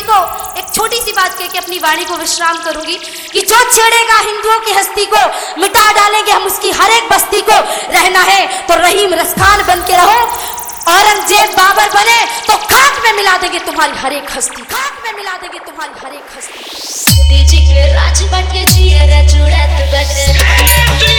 को एक छोटी सी बात कह के अपनी वाणी को विश्राम करूंगी कि जो छेड़ेगा हिंदुओं की हस्ती को मिटा डालेंगे हम उसकी हर एक बस्ती को। रहना है तो रहीम रसखान बन के रहो, औरंगजेब बाबर बने तो खाक में मिला देंगे तुम्हारी हर एक हस्ती, खाक में मिला देंगे तुम्हारी हर एक हस्ती। राज बन के जिया जुड़त बटे